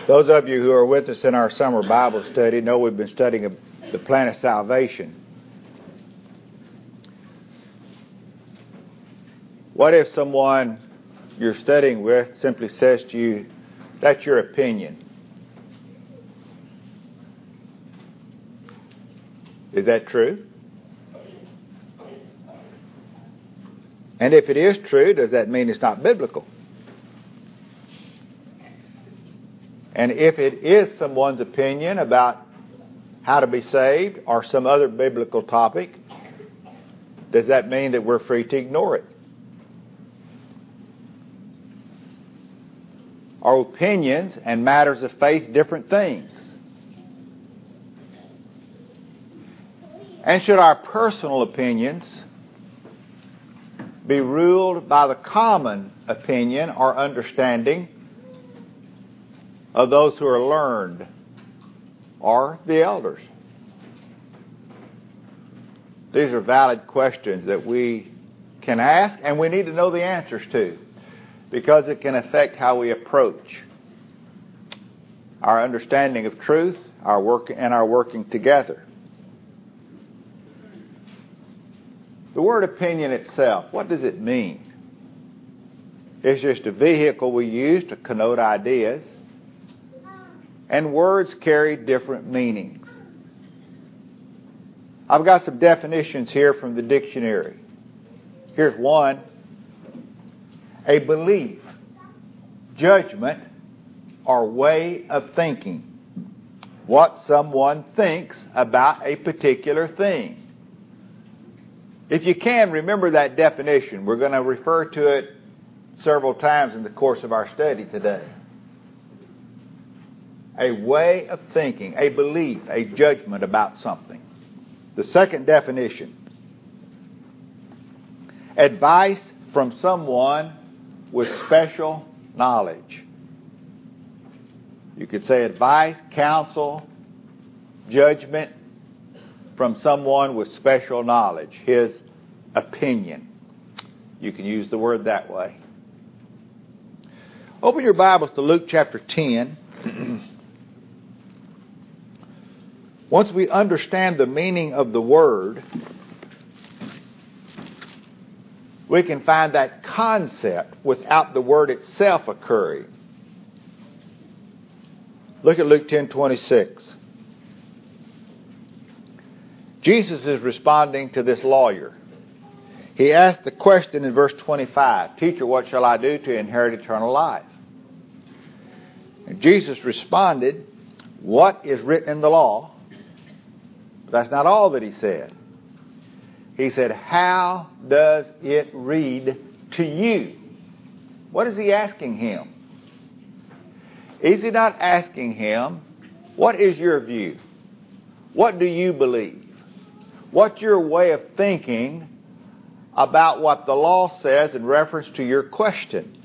Those of you who are with us in our summer Bible study know we've been studying the plan of salvation. What if someone you're studying with simply says to you, "That's your opinion"? Is that true? And if it is true, does that mean it's not biblical? And if it is someone's opinion about how to be saved or some other biblical topic, does that mean that we're free to ignore it? Are opinions and matters of faith different things? And should our personal opinions be ruled by the common opinion or understanding of those who are learned or the elders? These are valid questions that we can ask and we need to know the answers to, because it can affect how we approach our understanding of truth, our work, and our working together. The word opinion itself, what does it mean? It's just a vehicle we use to connote ideas, and words carry different meanings. I've got some definitions here from the dictionary. Here's one: a belief, judgment, or way of thinking. What someone thinks about a particular thing. If you can, remember that definition. We're going to refer to it several times in the course of our study today. A way of thinking, a belief, a judgment about something. The second definition: advice from someone with special knowledge. You could say advice, counsel, judgment from someone with special knowledge, his opinion. You can use the word that way. Open your Bibles to Luke chapter 10. Once we understand the meaning of the word, we can find that concept without the word itself occurring. Look at Luke 10:26. Jesus is responding to this lawyer. He asked the question in verse 25, "Teacher, what shall I do to inherit eternal life?" And Jesus responded, "What is written in the law?" But that's not all that he said. He said, "How does it read to you?" What is he asking him? Is he not asking him, what is your view? What do you believe? What's your way of thinking about what the law says in reference to your question?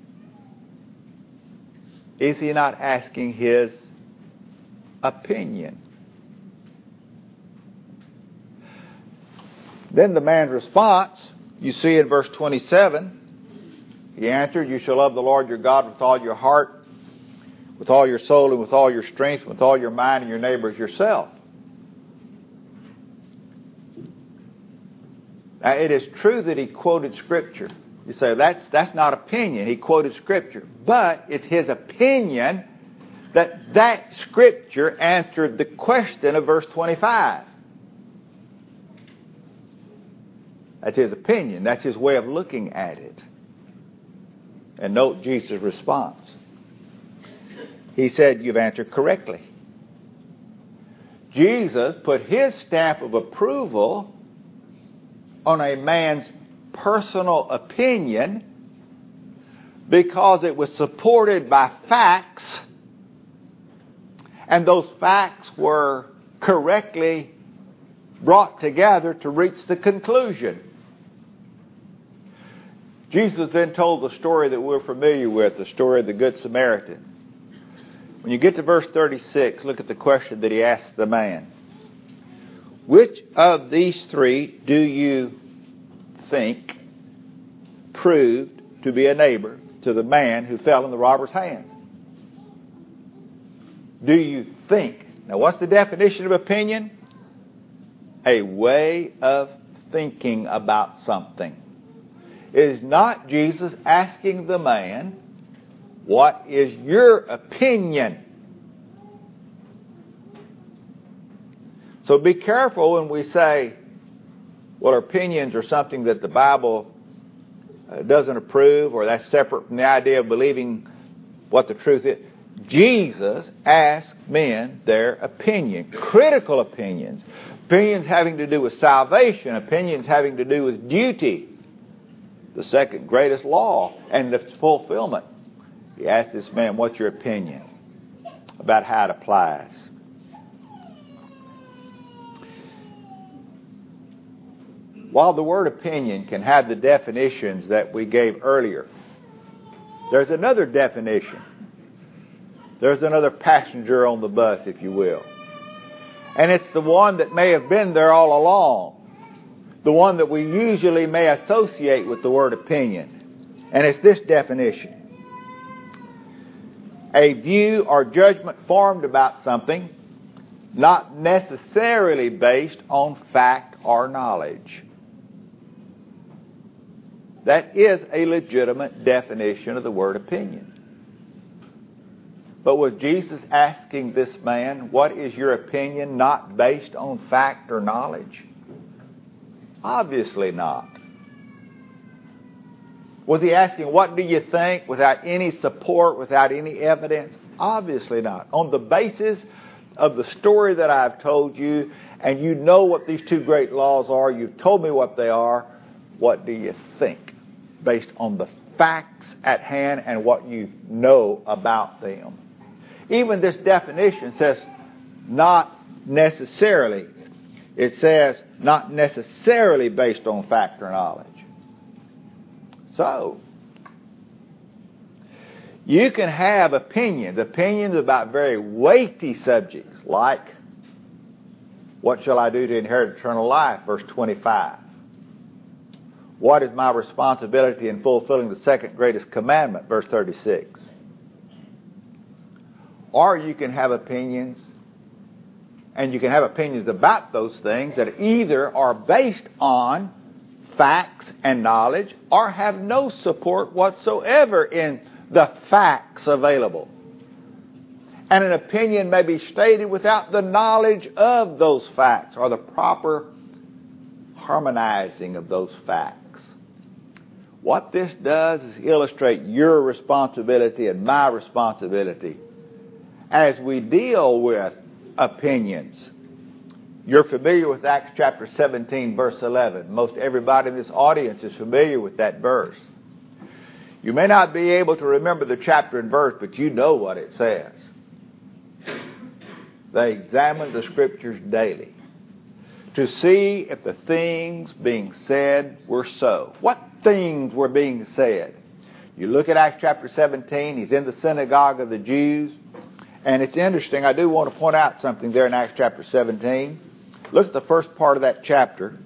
Is he not asking his opinion? Then the man's response, you see in verse 27, he answered, "You shall love the Lord your God with all your heart, with all your soul, and with all your strength, with all your mind, and your neighbor as yourself." Now, it is true that he quoted Scripture. You say, that's not opinion. He quoted Scripture. But it's his opinion that Scripture answered the question of verse 25. That's his opinion. That's his way of looking at it. And note Jesus' response. He said, "You've answered correctly." Jesus put his stamp of approval on a man's personal opinion because it was supported by facts, and those facts were correctly brought together to reach the conclusion. Jesus then told the story that we're familiar with, the story of the Good Samaritan. When you get to verse 36, look at the question that he asked the man. "Which of these three do you think proved to be a neighbor to the man who fell in the robber's hands?" do you think? Now, what's the definition of opinion? A way of thinking about something. It is not Jesus asking the man, what is your opinion? So be careful when we say, well, our opinions are something that the Bible doesn't approve, or that's separate from the idea of believing what the truth is. Jesus asked men their opinion, critical opinions, opinions having to do with salvation, opinions having to do with duty, the second greatest law, and its fulfillment. He asked this man, what's your opinion about how it applies? While the word opinion can have the definitions that we gave earlier, there's another definition. There's another passenger on the bus, if you will. And it's the one that may have been there all along. The one that we usually may associate with the word opinion. And it's this definition. A view or judgment formed about something, not necessarily based on fact or knowledge. That is a legitimate definition of the word opinion. But was Jesus asking this man, what is your opinion, not based on fact or knowledge? Obviously not. Was he asking, what do you think, without any support, without any evidence? Obviously not. On the basis of the story that I've told you, and you know what these two great laws are, you've told me what they are, what do you think? Based on the facts at hand and what you know about them. Even this definition says not necessarily. It says not necessarily based on fact or knowledge. So, you can have opinions about very weighty subjects, like, what shall I do to inherit eternal life? Verse 25. What is my responsibility in fulfilling the second greatest commandment? Verse 36. Or you can have opinions, and you can have opinions about those things that either are based on facts and knowledge or have no support whatsoever in the facts available. And an opinion may be stated without the knowledge of those facts or the proper harmonizing of those facts. What this does is illustrate your responsibility and my responsibility as we deal with opinions. You're familiar with Acts chapter 17, verse 11. Most everybody in this audience is familiar with that verse. You may not be able to remember the chapter and verse, but you know what it says. They examined the Scriptures daily to see if the things being said were so. What things were being said? You look at Acts chapter 17. He's in the synagogue of the Jews. And it's interesting. I do want to point out something there in Acts chapter 17. Look at the first part of that chapter.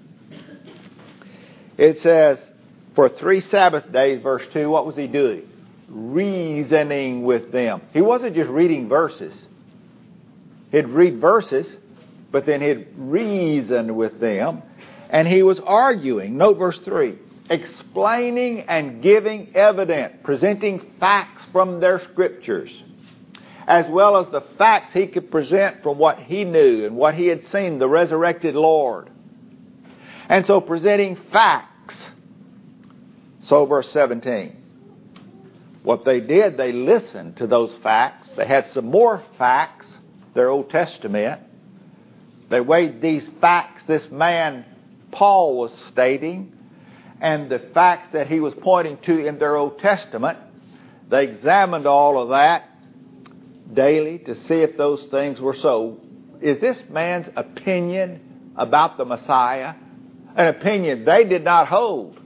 It says, for 3 Sabbath days, verse 2, what was he doing? Reasoning with them. He wasn't just reading verses. He'd read verses, but then he'd reason with them. And he was arguing. Note verse 3. Explaining and giving evidence, presenting facts from their Scriptures, as well as the facts he could present from what he knew and what he had seen, the resurrected Lord. And so presenting facts. So verse 17. What they did, they listened to those facts. They had some more facts, their Old Testament. They weighed these facts this man Paul was stating and the facts that he was pointing to in their Old Testament. They examined all of that daily to see if those things were so. Is this man's opinion about the Messiah an opinion they did not hold?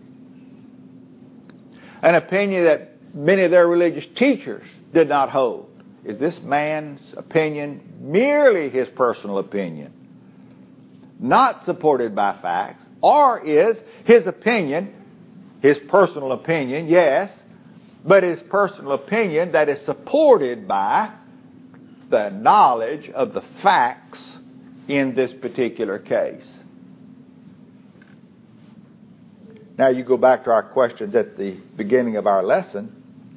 An opinion that many of their religious teachers did not hold? Is this man's opinion merely his personal opinion, not supported by facts? Or is his opinion, his personal opinion, yes, but his personal opinion that is supported by the knowledge of the facts in this particular case. Now you go back to our questions at the beginning of our lesson.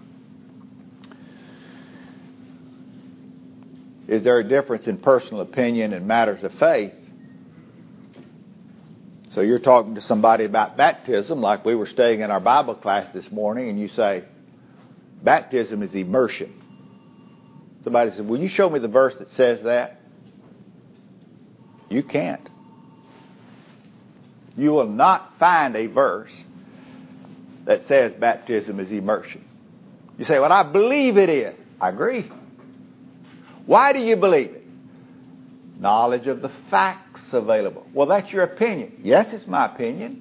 Is there a difference in personal opinion in matters of faith? So you're talking to somebody about baptism, like we were studying in our Bible class this morning, and you say, baptism is immersion. Somebody says, will you show me the verse that says that? You can't. You will not find a verse that says baptism is immersion. You say, well, I believe it is. I agree. Why do you believe it? Knowledge of the facts available. Well, that's your opinion. Yes, it's my opinion.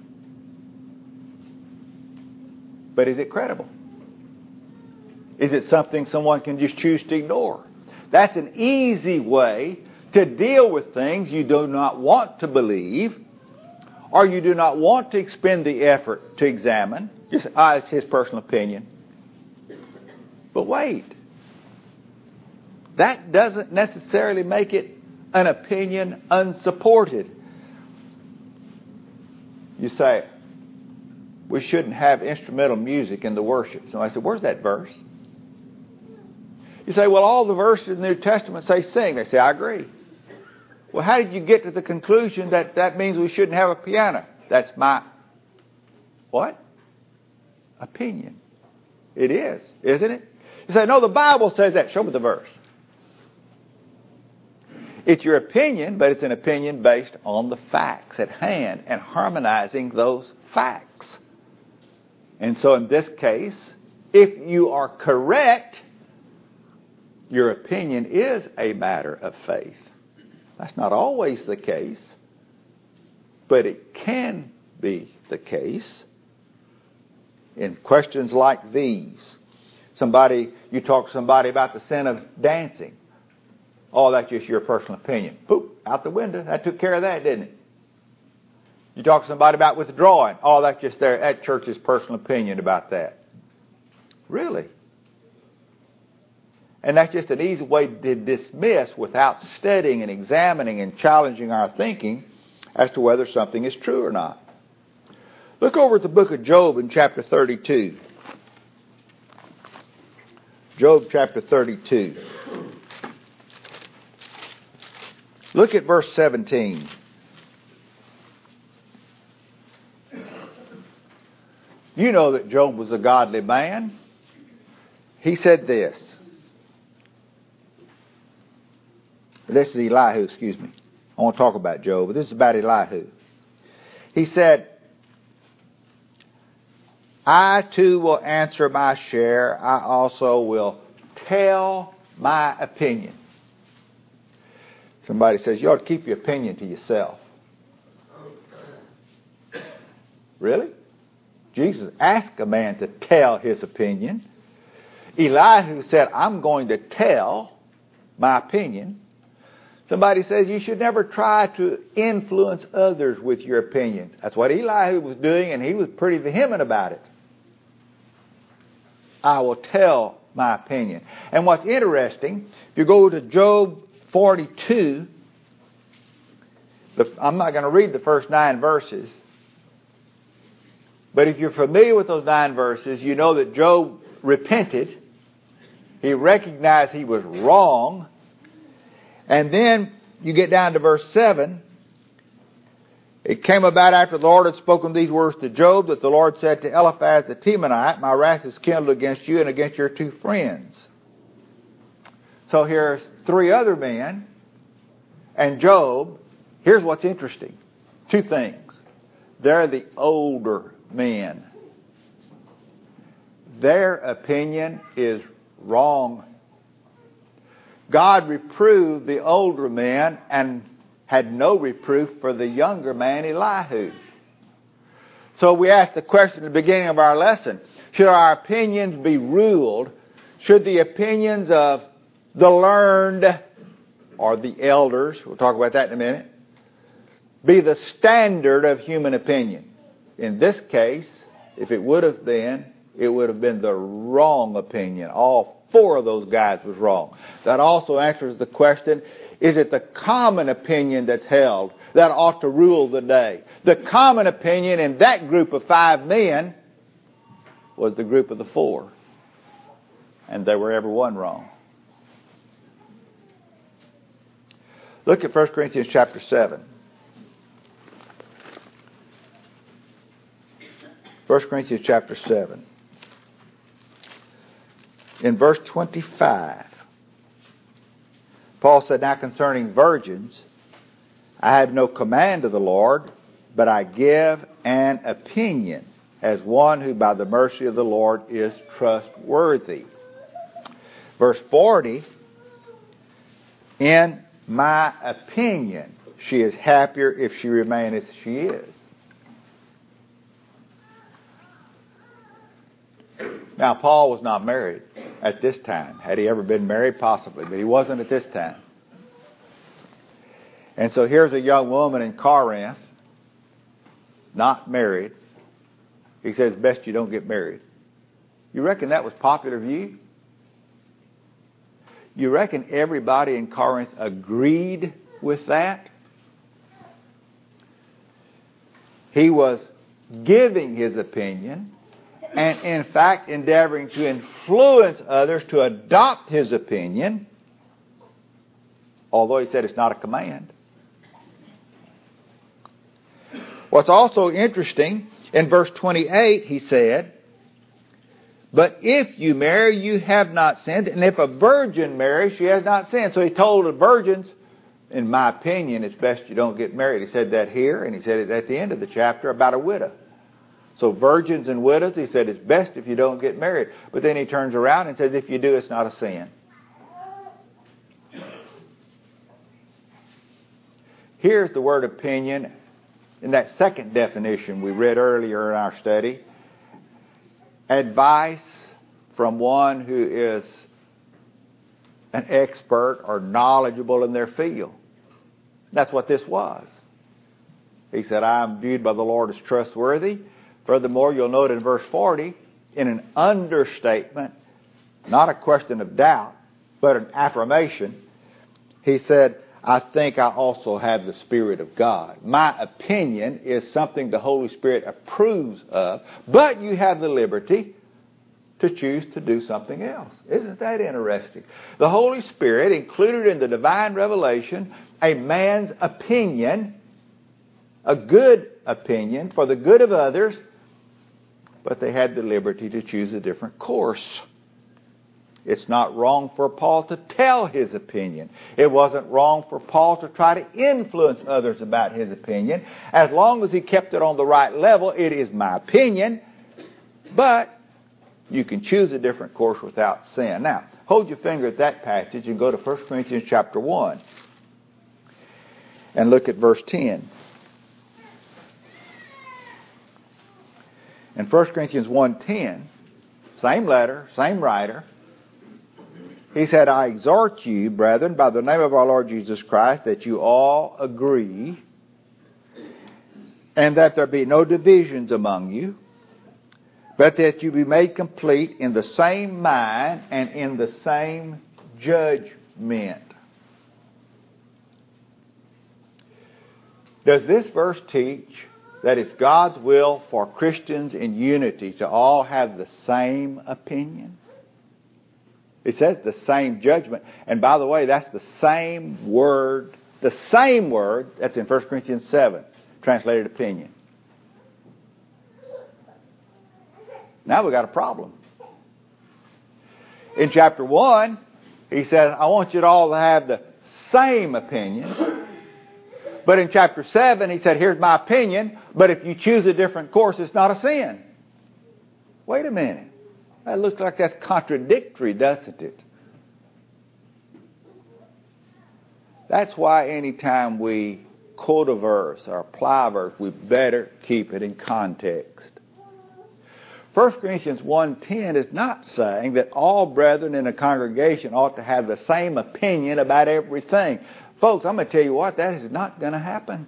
But is it credible? Is it something someone can just choose to ignore? That's an easy way to deal with things you do not want to believe, or you do not want to expend the effort to examine. Just, it's his personal opinion. But wait. That doesn't necessarily make it an opinion unsupported. You say, we shouldn't have instrumental music in the worship. So I said, where's that verse? You say, well, all the verses in the New Testament say sing. They say, I agree. Well, how did you get to the conclusion that that means we shouldn't have a piano? That's my, what? Opinion. It is, isn't it? You say, no, the Bible says that. Show me the verse. It's your opinion, but it's an opinion based on the facts at hand and harmonizing those facts. And so in this case, if you are correct, your opinion is a matter of faith. That's not always the case, but it can be the case in questions like these. You talk to somebody about the sin of dancing. Oh, that's just your personal opinion. Boop, out the window. That took care of that, didn't it? You talk to somebody about withdrawing. Oh, that's just that church's personal opinion about that. Really? And that's just an easy way to dismiss without studying and examining and challenging our thinking as to whether something is true or not. Look over at the book of Job in chapter 32. Job chapter 32. Look at verse 17. You know that Job was a godly man. He said this. This is Elihu, excuse me. I want to talk about Job, but this is about Elihu. He said, I too will answer my share. I also will tell my opinion. Somebody says, you ought to keep your opinion to yourself. Really? Jesus asked a man to tell his opinion. Elihu said, I'm going to tell my opinion. Somebody says you should never try to influence others with your opinions. That's what Elihu was doing, and he was pretty vehement about it. I will tell my opinion. And what's interesting, if you go to Job 42, I'm not going to read the first 9 verses, but if you're familiar with those 9 verses, you know that Job repented. He recognized he was wrong. And then you get down to verse 7. It came about after the Lord had spoken these words to Job that the Lord said to Eliphaz the Temanite, my wrath is kindled against you and against your 2 friends. So here's 3 other men and Job. Here's what's interesting. 2 things. They're the older men. Their opinion is wrong. God reproved the older men and had no reproof for the younger man, Elihu. So we asked the question at the beginning of our lesson, should our opinions be ruled? Should the opinions of the learned or the elders, we'll talk about that in a minute, be the standard of human opinion? In this case, if it would have been, it would have been the wrong opinion. All 4 of those guys was wrong. That also answers the question, is it the common opinion that's held that ought to rule the day? The common opinion in that group of 5 men was the group of the 4. And they were every one wrong. Look at 1 Corinthians chapter 7. 1 Corinthians chapter 7. In verse 25, Paul said, now concerning virgins, I have no command of the Lord, but I give an opinion as one who by the mercy of the Lord is trustworthy. Verse 40, in my opinion, she is happier if she remain as she is. Now, Paul was not married at this time. Had he ever been married? Possibly, but he wasn't at this time. And so here's a young woman in Corinth, not married. He says, best you don't get married. You reckon that was popular view? You reckon everybody in Corinth agreed with that? He was giving his opinion and in fact endeavoring to influence others to adopt his opinion, although he said it's not a command. What's also interesting, in verse 28 he said, but if you marry, you have not sinned, and if a virgin marries, she has not sinned. So he told the virgins, in my opinion, it's best you don't get married. He said that here, and he said it at the end of the chapter about a widow. So virgins and widows, he said, it's best if you don't get married. But then he turns around and says, if you do, it's not a sin. Here's the word opinion in that second definition we read earlier in our study. Advice from one who is an expert or knowledgeable in their field. That's what this was. He said, I am viewed by the Lord as trustworthy. Furthermore, you'll note in verse 40, in an understatement, not a question of doubt, but an affirmation, he said, I think I also have the Spirit of God. My opinion is something the Holy Spirit approves of, but you have the liberty to choose to do something else. Isn't that interesting? The Holy Spirit included in the divine revelation a man's opinion, a good opinion for the good of others, but they had the liberty to choose a different course. It's not wrong for Paul to tell his opinion. It wasn't wrong for Paul to try to influence others about his opinion. As long as he kept it on the right level, it is my opinion, but you can choose a different course without sin. Now, hold your finger at that passage and go to 1 Corinthians chapter 1 and look at verse 10. In 1 Corinthians 1:10, same letter, same writer, he said, I exhort you, brethren, by the name of our Lord Jesus Christ, that you all agree, and that there be no divisions among you, but that you be made complete in the same mind and in the same judgment. Does this verse teach that it's God's will for Christians in unity to all have the same opinion? It says the same judgment. And by the way, that's the same word that's in 1 Corinthians 7, translated opinion. Now we've got a problem. In chapter 1, he says, I want you to all to have the same opinion. But in chapter 7, he said, here's my opinion, but if you choose a different course, it's not a sin. Wait a minute. That looks like that's contradictory, doesn't it? That's why anytime we quote a verse or apply a verse, we better keep it in context. 1 Corinthians 1:10 is not saying that all brethren in a congregation ought to have the same opinion about everything. Folks, I'm going to tell you what, that is not going to happen.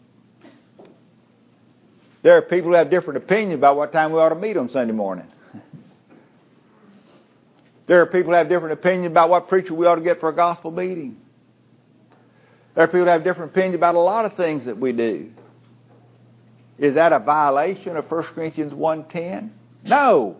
There are people who have different opinions about what time we ought to meet on Sunday morning. There are people who have different opinions about what preacher we ought to get for a gospel meeting. There are people who have different opinions about a lot of things that we do. Is that a violation of 1 Corinthians 1:10? No.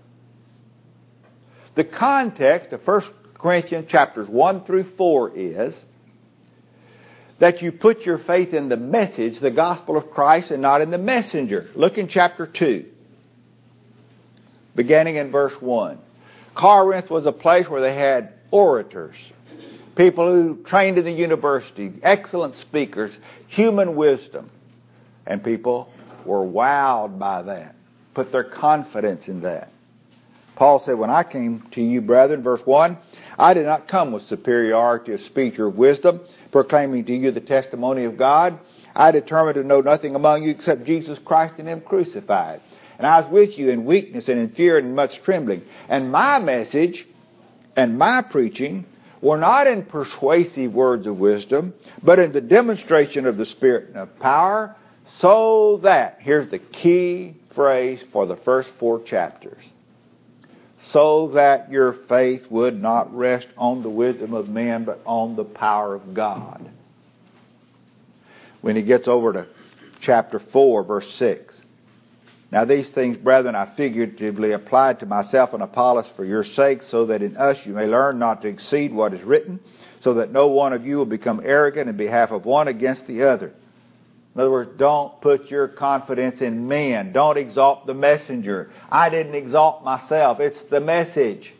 The context of 1 Corinthians chapters 1 through 4 is that you put your faith in the message, the gospel of Christ, and not in the messenger. Look in chapter 2, beginning in verse 1. Corinth was a place where they had orators, people who trained in the university, excellent speakers, human wisdom. And people were wowed by that, put their confidence in that. Paul said, when I came to you, brethren, verse 1, I did not come with superiority of speech or wisdom, proclaiming to you the testimony of God. I determined to know nothing among you except Jesus Christ and Him crucified. And I was with you in weakness and in fear and in much trembling. And my message and my preaching were not in persuasive words of wisdom, but in the demonstration of the Spirit and of power, so that, here's the key phrase for the first 4 chapters, so that your faith would not rest on the wisdom of men, but on the power of God. When he gets over to chapter 4, verse 6, now these things, brethren, I figuratively applied to myself and Apollos for your sake, so that in us you may learn not to exceed what is written, so that no one of you will become arrogant in behalf of one against the other. In other words, don't put your confidence in men. Don't exalt the messenger. I didn't exalt myself. It's the message.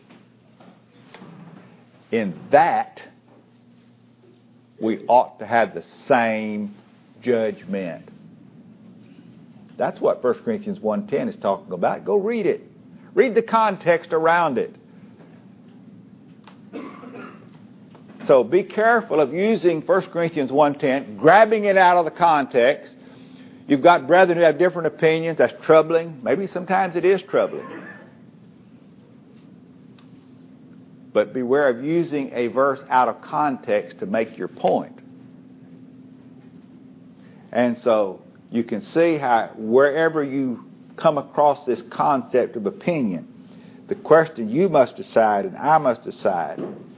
In that, we ought to have the same judgment. That's what 1 Corinthians 1:10 is talking about. Go read it. Read the context around it. So be careful of using 1 Corinthians 1:10, grabbing it out of the context. You've got brethren who have different opinions. That's troubling. Maybe sometimes it is troubling. But beware of using a verse out of context to make your point. And so you can see how wherever you come across this concept of opinion, the question you must decide and I must decide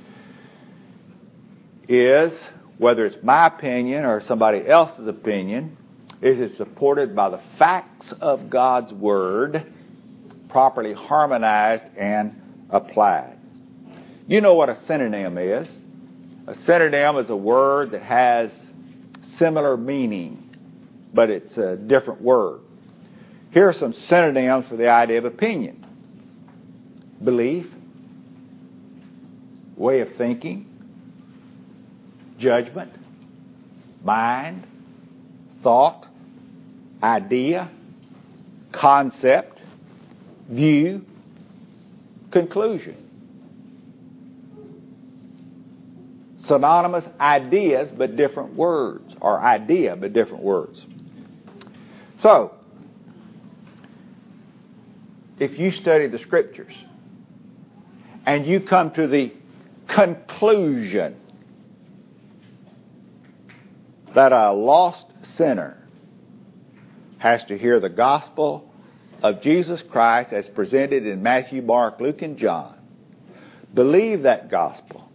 is whether it's my opinion or somebody else's opinion, is it supported by the facts of God's Word, properly harmonized and applied. You know what a synonym is. A synonym is a word that has similar meaning, but it's a different word. Here are some synonyms for the idea of opinion. Belief, way of thinking, judgment, mind, thought, idea, concept, view, conclusion. Synonymous ideas but different words, or idea but different words. So, if you study the Scriptures and you come to the conclusion that a lost sinner has to hear the gospel of Jesus Christ as presented in Matthew, Mark, Luke, and John, believe that gospel,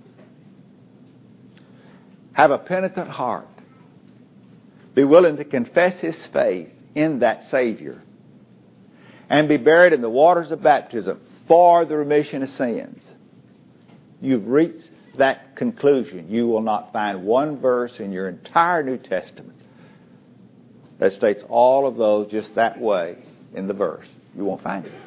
have a penitent heart, be willing to confess his faith in that Savior, and be buried in the waters of baptism for the remission of sins, you've reached that conclusion. You will not find one verse in your entire New Testament that states all of those just that way in the verse. You won't find it.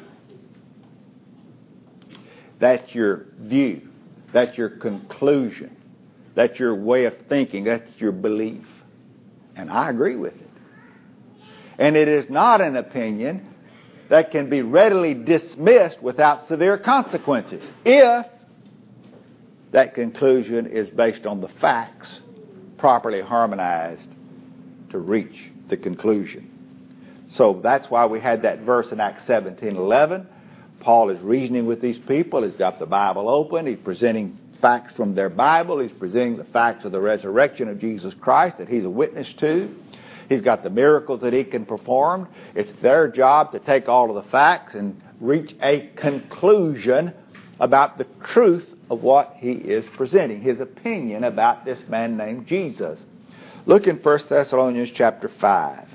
That's your view. That's your conclusion. That's your way of thinking. That's your belief. And I agree with it. And it is not an opinion that can be readily dismissed without severe consequences if that conclusion is based on the facts properly harmonized to reach the conclusion. So that's why we had that verse in Acts 17:11. Paul is reasoning with these people. He's got the Bible open. He's presenting facts from their Bible. He's presenting the facts of the resurrection of Jesus Christ that he's a witness to. He's got the miracles that he can perform. It's their job to take all of the facts and reach a conclusion about the truth of what he is presenting, his opinion about this man named Jesus. Look in 1 Thessalonians chapter 5.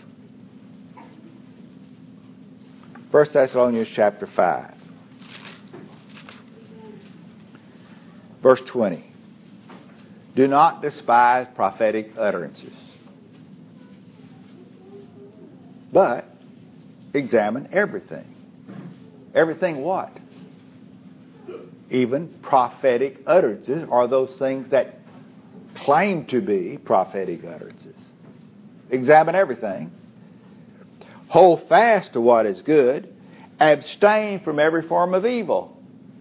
1 Thessalonians chapter 5. Verse 20. Do not despise prophetic utterances, but examine everything. Everything what? Even prophetic utterances are those things that claim to be prophetic utterances. Examine everything. Hold fast to what is good. Abstain from every form of evil.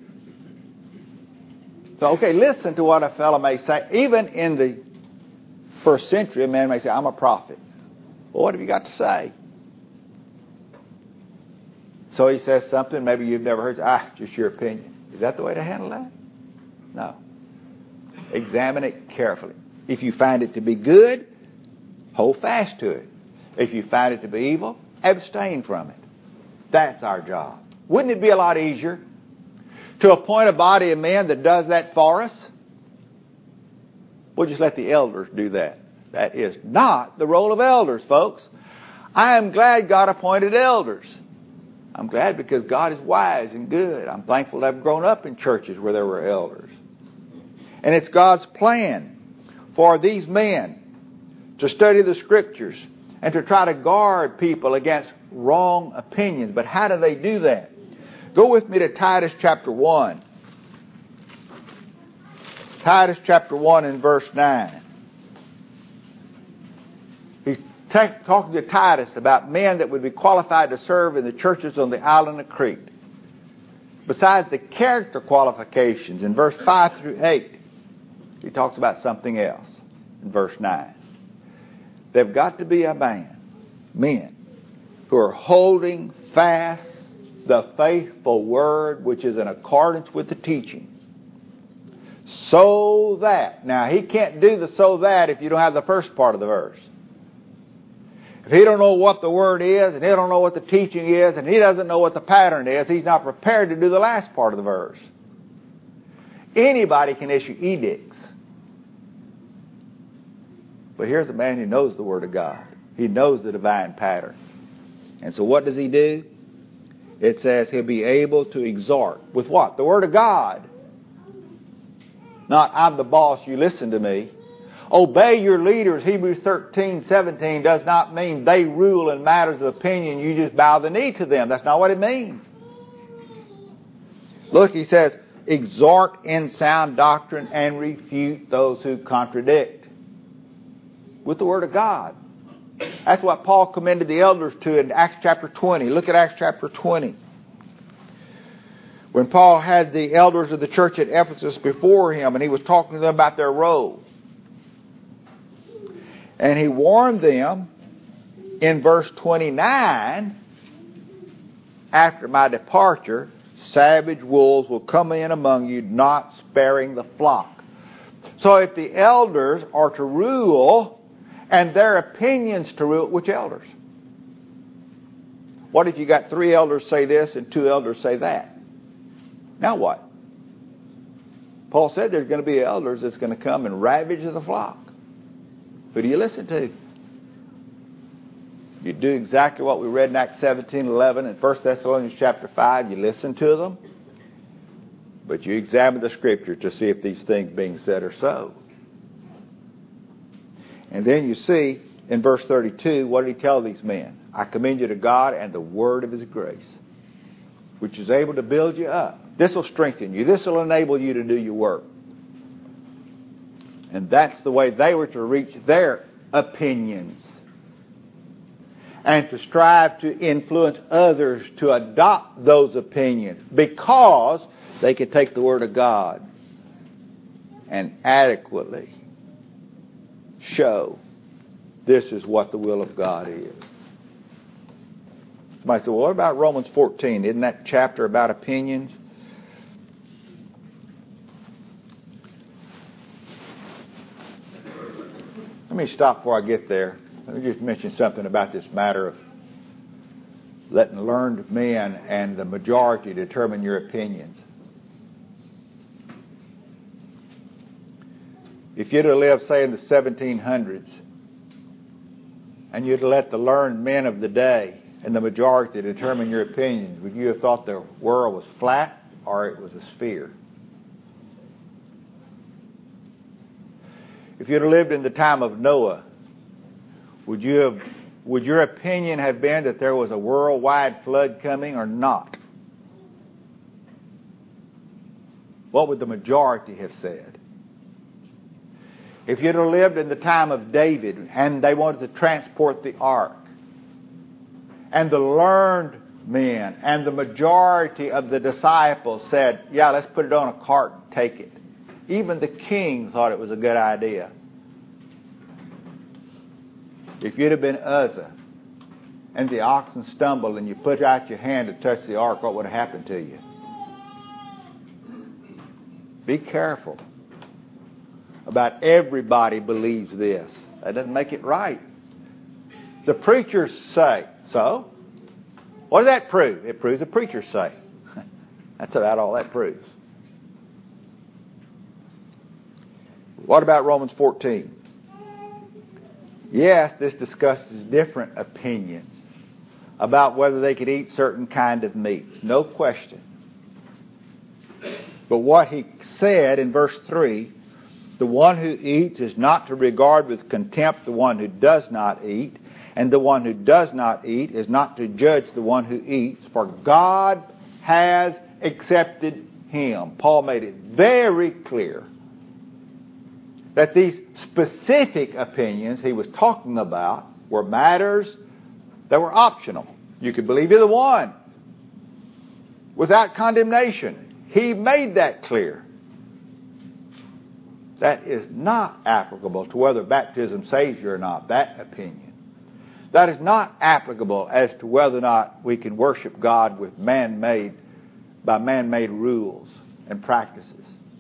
So, okay, listen to what a fellow may say. Even in the first century, a man may say, I'm a prophet. Well, what have you got to say? So he says something maybe you've never heard. Just your opinion. Is that the way to handle that? No. Examine it carefully. If you find it to be good, hold fast to it. If you find it to be evil, abstain from it. That's our job. Wouldn't it be a lot easier to appoint a body of men that does that for us? We'll just let the elders do that. That is not the role of elders, folks. I am glad God appointed elders. I'm glad because God is wise and good. I'm thankful to have grown up in churches where there were elders. And it's God's plan for these men to study the Scriptures and to try to guard people against wrong opinions. But how do they do that? Go with me to Titus chapter 1. Titus chapter 1 and verse 9. He's talking to Titus about men that would be qualified to serve in the churches on the island of Crete. Besides the character qualifications in verse 5 through 8, he talks about something else in verse 9. They've got to be men who are holding fast the faithful word which is in accordance with the teaching. So that. Now, he can't do the so that if you don't have the first part of the verse. If he don't know what the word is, and he don't know what the teaching is, and he doesn't know what the pattern is, he's not prepared to do the last part of the verse. Anybody can issue edicts. But here's a man who knows the Word of God. He knows the divine pattern. And so what does he do? It says he'll be able to exhort. With what? The Word of God. Not, I'm the boss, you listen to me. Obey your leaders, Hebrews 13:17, does not mean they rule in matters of opinion. You just bow the knee to them. That's not what it means. Look, he says, exhort in sound doctrine and refute those who contradict. With the Word of God. That's what Paul commended the elders to in Acts chapter 20. Look at Acts chapter 20. When Paul had the elders of the church at Ephesus before him, and he was talking to them about their role. And he warned them in verse 29, after my departure, savage wolves will come in among you, not sparing the flock. So if the elders are to rule, and their opinions to rule, which elders? What if you got 3 elders say this and 2 elders say that? Now what? Paul said there's going to be elders that's going to come and ravage the flock. Who do you listen to? You do exactly what we read in Acts 17:11 and 1 Thessalonians chapter 5. You listen to them, but you examine the Scripture to see if these things being said are so. And then you see in verse 32, what did he tell these men? I commend you to God and the word of His grace, which is able to build you up. This will strengthen you. This will enable you to do your work. And that's the way they were to reach their opinions and to strive to influence others to adopt those opinions, because they could take the Word of God and adequately show this is what the will of God is. Somebody said, well, what about Romans 14? Isn't that chapter about opinions? Let me stop before I get there. Let me just mention something about this matter of letting learned men and the majority determine your opinions. if you'd have lived, say, in the 1700s, and you'd have let the learned men of the day and the majority determine your opinions, would you have thought the world was flat or it was a sphere? If you'd have lived in the time of Noah, would your opinion have been that there was a worldwide flood coming or not? What would the majority have said? If you'd have lived in the time of David and they wanted to transport the ark, and the learned men and the majority of the disciples said, yeah, let's put it on a cart and take it. Even the king thought it was a good idea. If you'd have been Uzzah and the oxen stumbled and you put out your hand to touch the ark, what would have happened to you? Be careful. About everybody believes this. That doesn't make it right. The preachers say, so? What does that prove? It proves the preachers say. That's about all that proves. What about Romans 14? Yes, this discusses different opinions about whether they could eat certain kind of meats. No question. But what he said in verse 3, the one who eats is not to regard with contempt the one who does not eat, and the one who does not eat is not to judge the one who eats, for God has accepted him. Paul made it very clear that these specific opinions he was talking about were matters that were optional. You could believe either one without condemnation. He made that clear. That is not applicable to whether baptism saves you or not, that opinion. That is not applicable as to whether or not we can worship God with man-made rules and practices.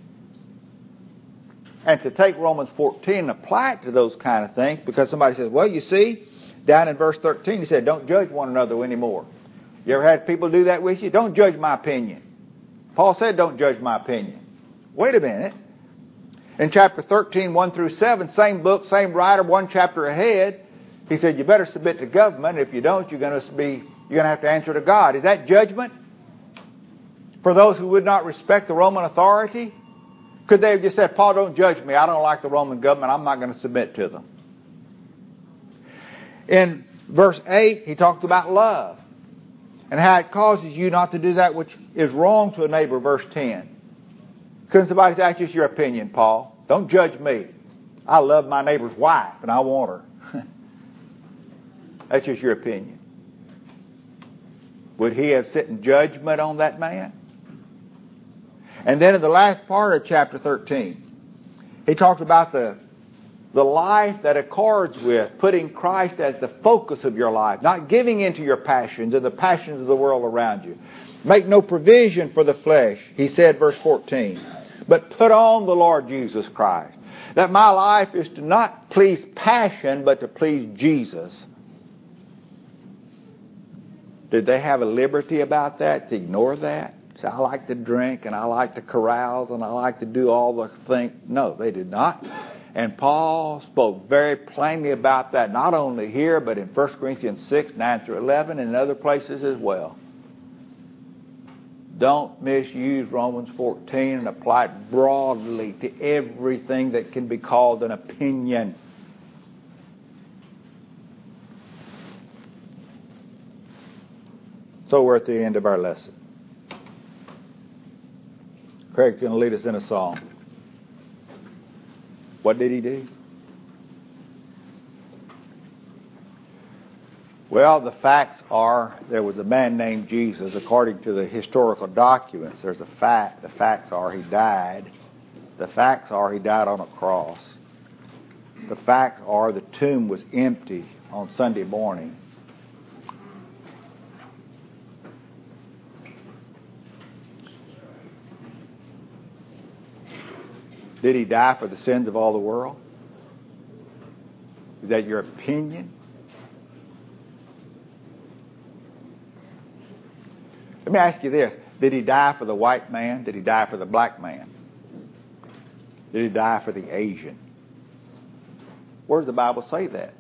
And to take Romans 14 and apply it to those kind of things, because somebody says, well, you see, down in verse 13, he said, don't judge one another anymore. You ever had people do that with you? Don't judge my opinion. Paul said, don't judge my opinion. Wait a minute. In chapter 13, 1 through 7, same book, same writer, one chapter ahead, he said, you better submit to government. If you don't, you're going to have to answer to God. Is that judgment for those who would not respect the Roman authority? Could they have just said, Paul, don't judge me. I don't like the Roman government. I'm not going to submit to them. In verse 8, he talked about love and how it causes you not to do that which is wrong to a neighbor, verse 10. Couldn't somebody say, that's just your opinion, Paul? Don't judge me. I love my neighbor's wife and I want her. That's just your opinion. Would he have sit in judgment on that man? And then in the last part of chapter 13, he talked about the life that accords with putting Christ as the focus of your life, not giving into your passions and the passions of the world around you. Make no provision for the flesh, he said, verse 14, but put on the Lord Jesus Christ. That my life is to not please passion, but to please Jesus. Did they have a liberty about that, to ignore that? Say, I like to drink, and I like to carouse, and I like to do all the things. No, they did not. And Paul spoke very plainly about that, not only here, but in 1 Corinthians 6, 9 through 11, and in other places as well. Don't misuse Romans 14 and apply it broadly to everything that can be called an opinion. So we're at the end of our lesson. Craig's going to lead us in a song. What did he do? Well, the facts are there was a man named Jesus. According to the historical documents, there's a fact. The facts are he died. The facts are he died on a cross. The facts are the tomb was empty on Sunday morning. Did he die for the sins of all the world? Is that your opinion? Let me ask you this. Did he die for the white man? Did he die for the black man? Did he die for the Asian? Where does the Bible say that?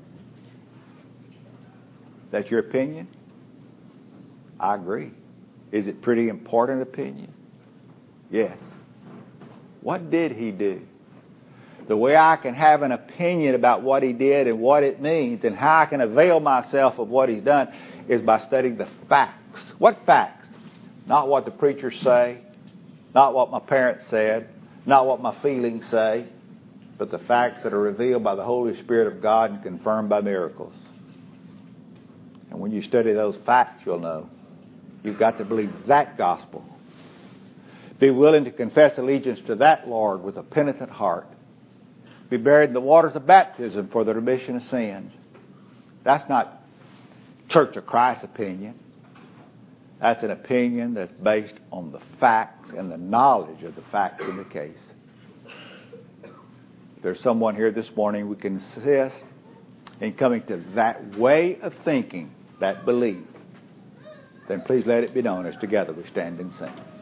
That's your opinion? I agree. Is it pretty important opinion? Yes. What did he do? The way I can have an opinion about what he did and what it means and how I can avail myself of what he's done is by studying the facts. What facts? Not what the preachers say, not what my parents said, not what my feelings say, but the facts that are revealed by the Holy Spirit of God and confirmed by miracles. And when you study those facts, you'll know. You've got to believe that gospel. Be willing to confess allegiance to that Lord with a penitent heart. Be buried in the waters of baptism for the remission of sins. That's not Church of Christ opinion. That's an opinion that's based on the facts and the knowledge of the facts in the case. If there's someone here this morning we can assist in coming to that way of thinking, that belief, then please let it be known as together we stand and sing.